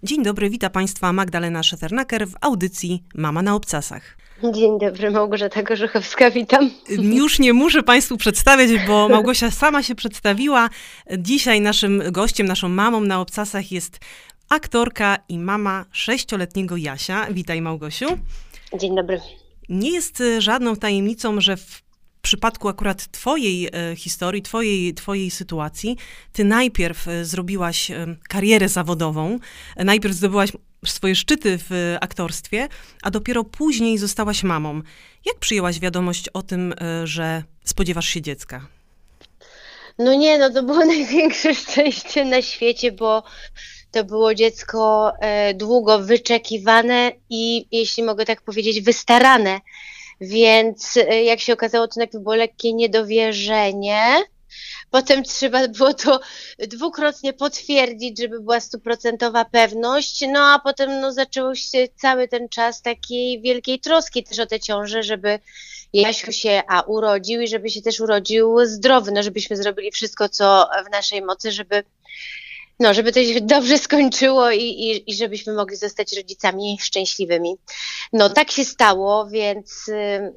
Dzień dobry, witam Państwa Magdalena Szefernaker w audycji Mama na obcasach. Dzień dobry, Małgorzata Gorzechowska, witam. Już nie muszę Państwu przedstawiać, bo Małgosia sama się przedstawiła. Dzisiaj naszym gościem, naszą mamą na obcasach jest aktorka i mama 6-letniego Jasia. Witaj, Małgosiu. Dzień dobry. Nie jest żadną tajemnicą, że w przypadku akurat twojej historii, twojej sytuacji, ty najpierw zrobiłaś karierę zawodową, najpierw zdobyłaś swoje szczyty w aktorstwie, a dopiero później zostałaś mamą. Jak przyjęłaś wiadomość o tym, że spodziewasz się dziecka? No to było największe szczęście na świecie, bo to było dziecko długo wyczekiwane i, jeśli mogę tak powiedzieć, wystarane. Więc jak się okazało, to najpierw było lekkie niedowierzenie. Potem trzeba było to dwukrotnie potwierdzić, żeby była 100% pewność. No a potem zaczął się cały ten czas takiej wielkiej troski też o tę ciążę, żeby Jasiu się urodził i żeby się też urodził zdrowy. No żebyśmy zrobili wszystko, co w naszej mocy, żeby to się dobrze skończyło i żebyśmy mogli zostać rodzicami szczęśliwymi. No tak się stało, więc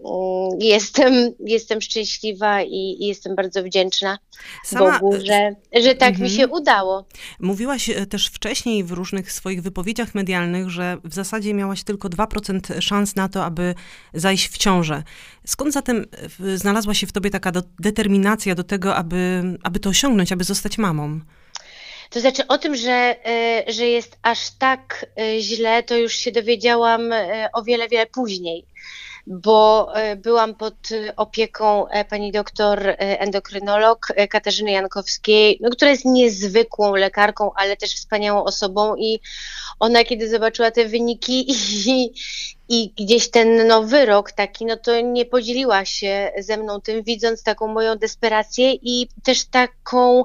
jestem szczęśliwa i jestem bardzo wdzięczna Bogu, że tak mi się udało. Mówiłaś też wcześniej w różnych swoich wypowiedziach medialnych, że w zasadzie miałaś tylko 2% szans na to, aby zajść w ciążę. Skąd zatem znalazła się w tobie taka determinacja do tego, aby to osiągnąć, aby zostać mamą? To znaczy o tym, że jest aż tak źle, to już się dowiedziałam o wiele, wiele później, bo byłam pod opieką pani doktor endokrynolog Katarzyny Jankowskiej, która jest niezwykłą lekarką, ale też wspaniałą osobą i ona, kiedy zobaczyła te wyniki i gdzieś ten wyrok taki, to nie podzieliła się ze mną tym, widząc taką moją desperację i też taką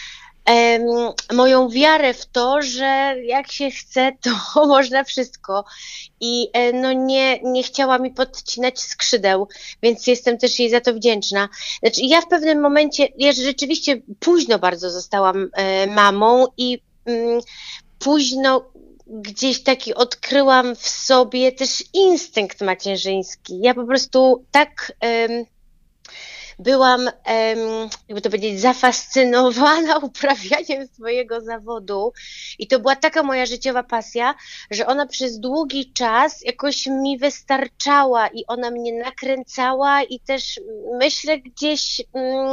moją wiarę w to, że jak się chce, to można wszystko i nie chciała mi podcinać skrzydeł, więc jestem też jej za to wdzięczna. Znaczy ja w pewnym momencie, ja rzeczywiście późno bardzo zostałam mamą i późno gdzieś taki odkryłam w sobie też instynkt macierzyński. Ja po prostu tak byłam, jakby to powiedzieć, zafascynowana uprawianiem swojego zawodu i to była taka moja życiowa pasja, że ona przez długi czas jakoś mi wystarczała i ona mnie nakręcała i też myślę gdzieś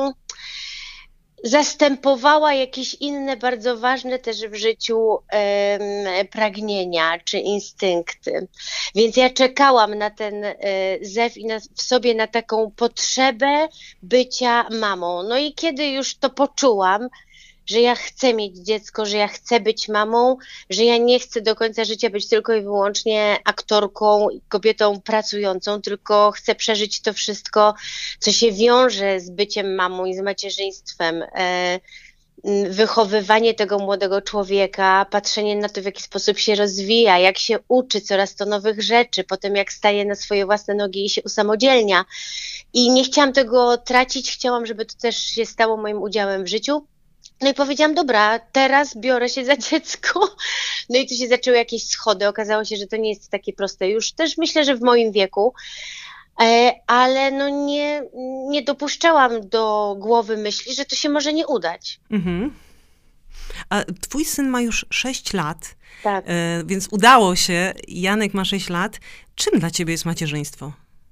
zastępowała jakieś inne bardzo ważne też w życiu pragnienia czy instynkty. Więc ja czekałam na ten zew i w sobie na taką potrzebę bycia mamą. No i kiedy już to poczułam, że ja chcę mieć dziecko, że ja chcę być mamą, że ja nie chcę do końca życia być tylko i wyłącznie aktorką i kobietą pracującą, tylko chcę przeżyć to wszystko, co się wiąże z byciem mamą i z macierzyństwem. Wychowywanie tego młodego człowieka, patrzenie na to, w jaki sposób się rozwija, jak się uczy coraz to nowych rzeczy, potem jak staje na swoje własne nogi i się usamodzielnia. I nie chciałam tego tracić, chciałam, żeby to też się stało moim udziałem w życiu. No i powiedziałam, dobra, teraz biorę się za dziecko. No i tu się zaczęły jakieś schody. Okazało się, że to nie jest takie proste już. Też myślę, że w moim wieku. Ale nie dopuszczałam do głowy myśli, że to się może nie udać. Mhm. A twój syn ma już 6 lat, tak. Więc udało się. Janek ma 6 lat. Czym dla ciebie jest macierzyństwo?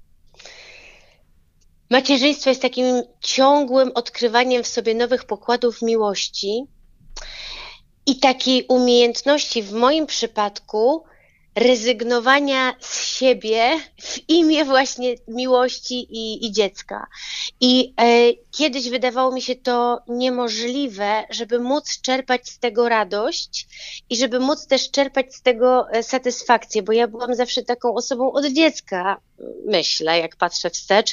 Macierzyństwo jest takim ciągłym odkrywaniem w sobie nowych pokładów miłości i takiej umiejętności w moim przypadku rezygnowania z siebie w imię właśnie miłości i dziecka. I kiedyś wydawało mi się to niemożliwe, żeby móc czerpać z tego radość i żeby móc też czerpać z tego satysfakcję, bo ja byłam zawsze taką osobą od dziecka, myślę, jak patrzę wstecz,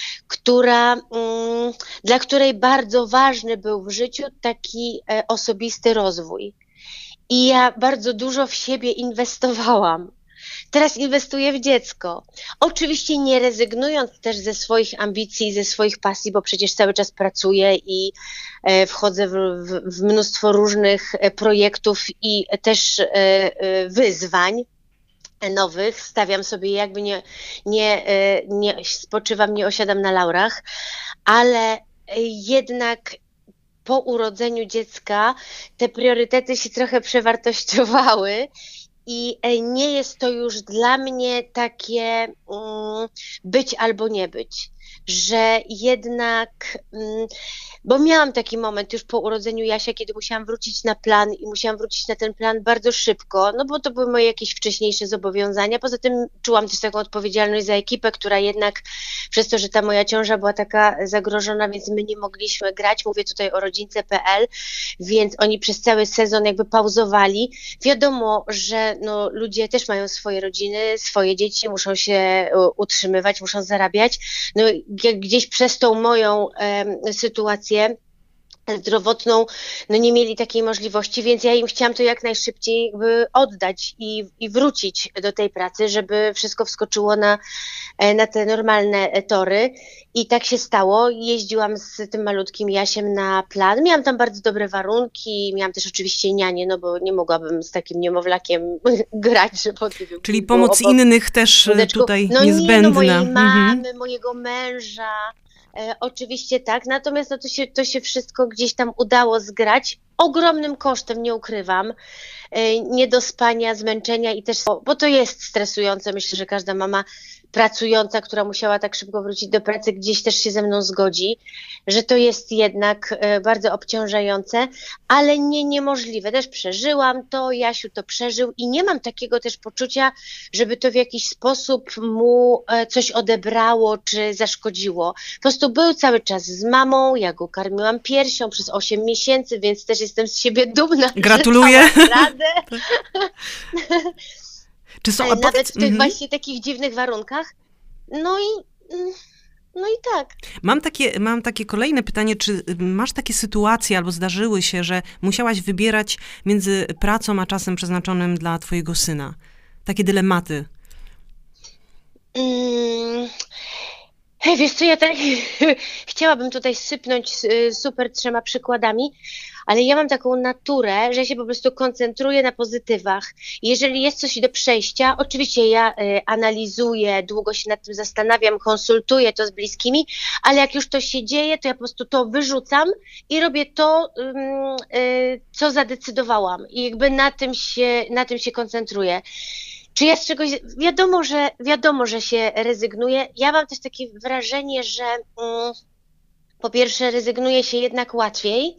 dla której bardzo ważny był w życiu taki osobisty rozwój. I ja bardzo dużo w siebie inwestowałam. teraz inwestuję w dziecko. Oczywiście nie rezygnując też ze swoich ambicji, ze swoich pasji, bo przecież cały czas pracuję i wchodzę w mnóstwo różnych projektów i też wyzwań nowych. Stawiam sobie jakby nie spoczywam, nie osiadam na laurach, ale jednak po urodzeniu dziecka te priorytety się trochę przewartościowały i nie jest to już dla mnie takie być albo nie być, że jednak, bo miałam taki moment już po urodzeniu Jasia, kiedy musiałam wrócić na plan i musiałam wrócić na ten plan bardzo szybko, no bo to były moje jakieś wcześniejsze zobowiązania. Poza tym czułam też taką odpowiedzialność za ekipę, która jednak przez to, że ta moja ciąża była taka zagrożona, więc my nie mogliśmy grać. Mówię tutaj o rodzince.pl, więc oni przez cały sezon jakby pauzowali. Wiadomo, że no, ludzie też mają swoje rodziny, swoje dzieci, muszą się utrzymywać, muszą zarabiać. No gdzieś przez tą moją sytuację zdrowotną, no nie mieli takiej możliwości, więc ja im chciałam to jak najszybciej jakby oddać i wrócić do tej pracy, żeby wszystko wskoczyło na te normalne tory. I tak się stało. Jeździłam z tym malutkim Jasiem na plan. Miałam tam bardzo dobre warunki, miałam też oczywiście nianię, no bo nie mogłabym z takim niemowlakiem grać, że Czyli pomoc innych też tutaj no niezbędna. Nie, no mojej mamy, mojego męża. Oczywiście tak, natomiast no to się wszystko gdzieś tam udało zgrać, ogromnym kosztem, nie ukrywam, niedospania, zmęczenia i też, bo to jest stresujące, myślę, że każda mama pracująca, która musiała tak szybko wrócić do pracy, gdzieś też się ze mną zgodzi, że to jest jednak bardzo obciążające, ale nie niemożliwe. Też przeżyłam to, Jasiu to przeżył i nie mam takiego też poczucia, żeby to w jakiś sposób mu coś odebrało czy zaszkodziło. Po prostu był cały czas z mamą, ja go karmiłam piersią przez 8 miesięcy, więc też jestem z siebie dumna. Gratuluję. Że dałam radę. Czy są, ale nawet w tych właśnie takich dziwnych warunkach. No i tak. Mam takie kolejne pytanie, czy masz takie sytuacje albo zdarzyły się, że musiałaś wybierać między pracą a czasem przeznaczonym dla twojego syna? Takie dylematy. Wiesz co, ja tak chciałabym tutaj sypnąć super 3 przykładami, ale ja mam taką naturę, że się po prostu koncentruję na pozytywach. Jeżeli jest coś do przejścia, oczywiście ja analizuję, długo się nad tym zastanawiam, konsultuję to z bliskimi, ale jak już to się dzieje, to ja po prostu to wyrzucam i robię to, co zadecydowałam. I jakby na tym się koncentruję. Czy ja z czegoś, wiadomo, że się rezygnuje. Ja mam też takie wrażenie, że po pierwsze rezygnuje się jednak łatwiej,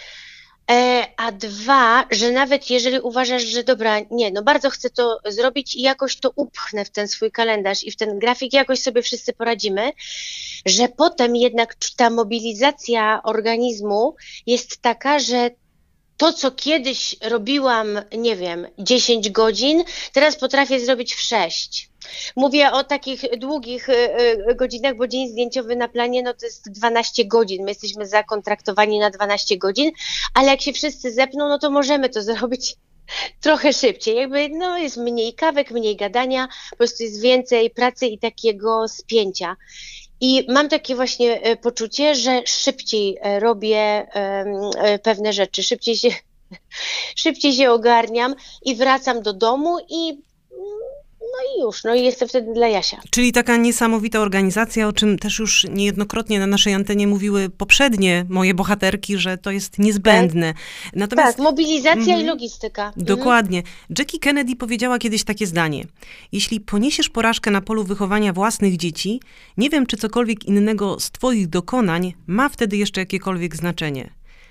a 2, że nawet jeżeli uważasz, że dobra, nie, no bardzo chcę to zrobić i jakoś to upchnę w ten swój kalendarz i w ten grafik, jakoś sobie wszyscy poradzimy, że potem jednak ta mobilizacja organizmu jest taka, że to, co kiedyś robiłam, nie wiem, 10 godzin, teraz potrafię zrobić w 6. Mówię o takich długich godzinach, bo dzień zdjęciowy na planie, no to jest 12 godzin. My jesteśmy zakontraktowani na 12 godzin, ale jak się wszyscy zepną, no to możemy to zrobić trochę szybciej. Jakby, no jest mniej kawek, mniej gadania, po prostu jest więcej pracy i takiego spięcia. I mam takie właśnie poczucie, że szybciej robię pewne rzeczy, szybciej się ogarniam i wracam do domu i już, i jestem wtedy dla Jasia. Czyli taka niesamowita organizacja, o czym też już niejednokrotnie na naszej antenie mówiły poprzednie moje bohaterki, że to jest niezbędne. Natomiast, tak, mobilizacja i logistyka. Dokładnie. Jackie Kennedy powiedziała kiedyś takie zdanie. Jeśli poniesiesz porażkę na polu wychowania własnych dzieci, nie wiem, czy cokolwiek innego z twoich dokonań ma wtedy jeszcze jakiekolwiek znaczenie.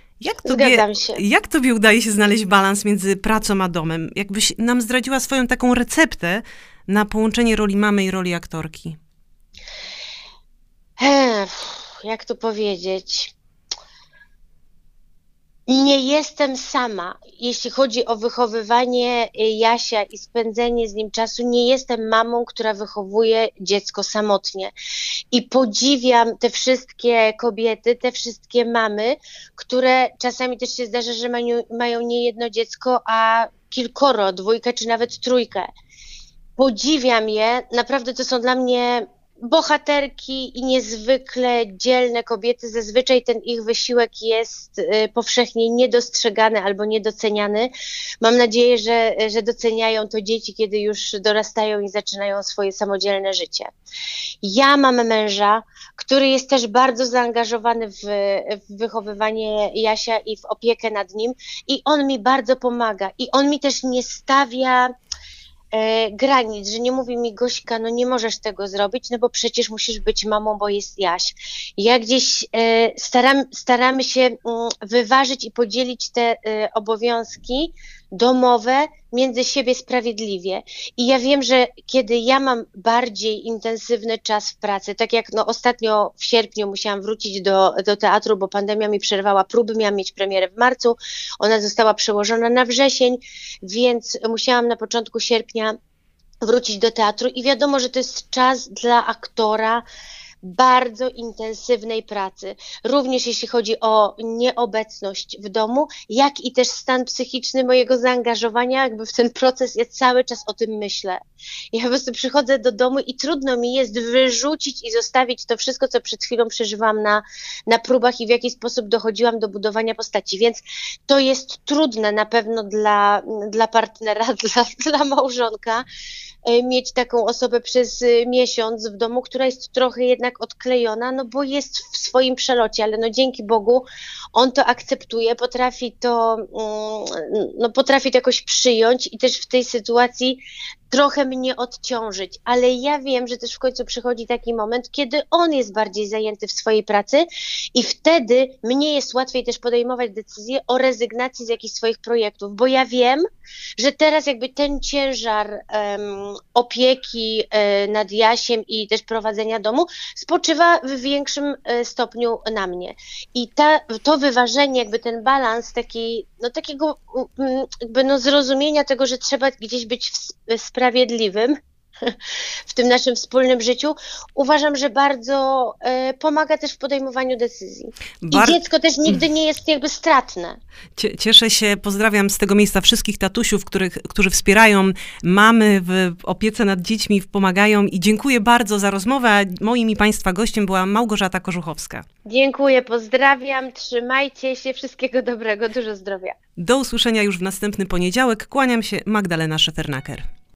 Jak tobie udaje się znaleźć balans między pracą a domem? Jakbyś nam zdradziła swoją taką receptę na połączenie roli mamy i roli aktorki? Jak to powiedzieć? Nie jestem sama. Jeśli chodzi o wychowywanie Jasia i spędzenie z nim czasu, nie jestem mamą, która wychowuje dziecko samotnie. I podziwiam te wszystkie kobiety, te wszystkie mamy, które czasami też się zdarza, że mają nie jedno dziecko, a kilkoro, 2 czy nawet 3. podziwiam je, naprawdę to są dla mnie bohaterki i niezwykle dzielne kobiety. Zazwyczaj ten ich wysiłek jest powszechnie niedostrzegany albo niedoceniany. Mam nadzieję, że doceniają to dzieci, kiedy już dorastają i zaczynają swoje samodzielne życie. Ja mam męża, który jest też bardzo zaangażowany w wychowywanie Jasia i w opiekę nad nim i on mi bardzo pomaga i on mi też nie stawia granic, że nie mówi mi: Gośka, no nie możesz tego zrobić, no bo przecież musisz być mamą, bo jest Jaś. Ja gdzieś staramy się wyważyć i podzielić te obowiązki domowe między siebie sprawiedliwie. I ja wiem, że kiedy ja mam bardziej intensywny czas w pracy, tak jak ostatnio w sierpniu musiałam wrócić do teatru, bo pandemia mi przerwała próby, miałam mieć premierę w marcu, ona została przełożona na wrzesień, więc musiałam na początku sierpnia wrócić do teatru i wiadomo, że to jest czas dla aktora bardzo intensywnej pracy, również jeśli chodzi o nieobecność w domu, jak i też stan psychiczny mojego zaangażowania jakby w ten proces. Ja cały czas o tym myślę. Ja po prostu przychodzę do domu i trudno mi jest wyrzucić i zostawić to wszystko, co przed chwilą przeżywałam na próbach i w jaki sposób dochodziłam do budowania postaci, więc to jest trudne na pewno dla partnera, dla małżonka, mieć taką osobę przez miesiąc w domu, która jest trochę jednak odklejona, no bo jest w swoim przelocie, ale no dzięki Bogu on to akceptuje, potrafi to jakoś przyjąć i też w tej sytuacji trochę mnie odciążyć, ale ja wiem, że też w końcu przychodzi taki moment, kiedy on jest bardziej zajęty w swojej pracy i wtedy mnie jest łatwiej też podejmować decyzję o rezygnacji z jakichś swoich projektów, bo ja wiem, że teraz jakby ten ciężar opieki nad Jasiem i też prowadzenia domu spoczywa w większym stopniu na mnie. I to wyważenie, jakby ten balans takiego jakby zrozumienia tego, że trzeba gdzieś być sprawiedliwym w tym naszym wspólnym życiu, uważam, że bardzo pomaga też w podejmowaniu decyzji. I dziecko też nigdy nie jest jakby stratne. Cieszę się, pozdrawiam z tego miejsca wszystkich tatusiów, którzy wspierają mamy w opiece nad dziećmi, pomagają i dziękuję bardzo za rozmowę. Moim i Państwa gościem była Małgorzata Kożuchowska. Dziękuję, pozdrawiam, trzymajcie się, wszystkiego dobrego, dużo zdrowia. Do usłyszenia już w następny poniedziałek. Kłaniam się, Magdalena Szefernaker.